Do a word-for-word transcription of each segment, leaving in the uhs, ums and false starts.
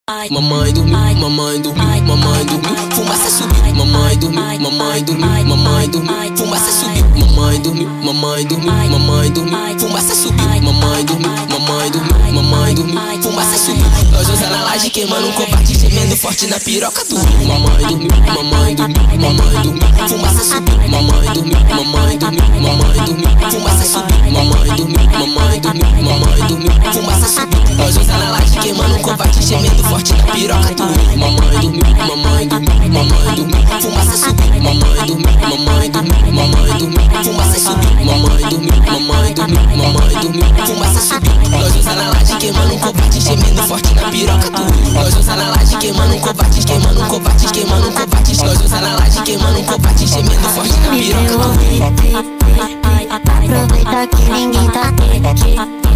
Mamãe dormiu, mamãe dormiu, mamãe dormiu, fumaça subiu. Mamãe dormiu, mamãe dormiu, mamãe dormiu, fumaça subiu. Mamãe dormiu, mamãe dormiu, mamãe dormiu, fumaça subiu. Mamãe dormiu, mamãe dormiu, mamãe dormiu, fumaça subiu. Nós dois na laje queimando um combate, gemendo forte na piroca do rio. Mamãe dormiu, mamãe dormiu, mamãe dormiu, fumaça subiu. Mamãe dormiu, mamãe dormiu, mamãe dormiu, fumaça subiu. Mamãe dormiu, mamãe dormiu, mamãe dormiu, fumaça subiu. Nós dois na laje queimando um combate, gemendo forte na piroca do rio. Mamãe dormiu, mamãe dormiu, mamãe dormiu, fumaça subiu. Mamãe dormiu, mamãe dormiu, mamãe dormiu, fumaça subiu. Mamãe dormiu, mamãe dormiu, mamãe dormiu, fumaça subiu. Nós dois na laje queimando um combate, gemendo forte na piroca do rio. Nós dois na laje queimando um combate, queimando um combate, queimando um combate. Nós dois na laje queimando um combate, gemendo forte na piroca do rio. Aproveita que ninguém tá aqui.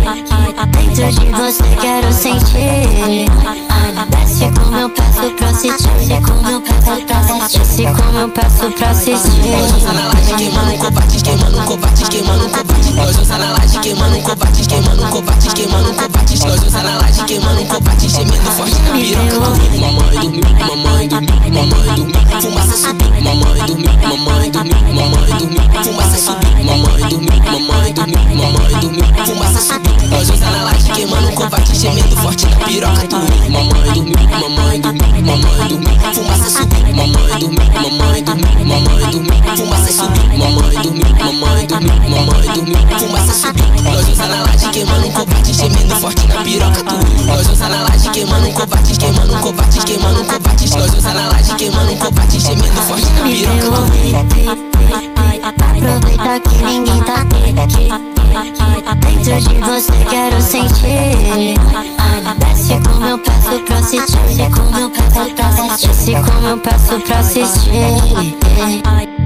Dentro de você quero sentir. Desce como eu peço pra assistir. Desce como eu peço pra assistir. Desce como eu peço pra assistir. Nós dois na laje queimando um combate, queimando um combate, queimando um combate. Nós dois na laje queimando um combate, queimando um combate, queimando um combate. Nós dois na laje queimando um combate, gemendo forte na piroca do rio. Mamãe dormiu, mamãe dormiu, mamãe dormiu, fumaça subiu. Mamãe dormiu, mamãe dormiu, mamãe dormiu, fumaça subiu. Mamãe dormiu, mamãe dormiu, mamãe dormiu, fumaça subiu. Nós dois na laje queimando um combate, gemendo forte na piroca do rio. Mamãe dormiu, mamãe dormiu, mamãe dormiu, fumaça subiu. Mamãe dormiu, mamãe dormiu, mamãe dormiu, fumaça subiu. Mamãe dormiu, mamãe dormiu, mamãe dormiu, fumaça subiu. Nós dois na laje queimando um combate, gemendo forte na piroca do rio. Nós dois na laje queimando um combate, queimando um combate, queimando um combate. Nós dois na laje queimando um combate, gemendo forte na piroca do rio. Aproveita que ninguém tá aqui. Dentro de você quero sentir. Desce como eu peço pra assistir. Desce como eu peço pra assistir. Desce como eu peço pra assistir.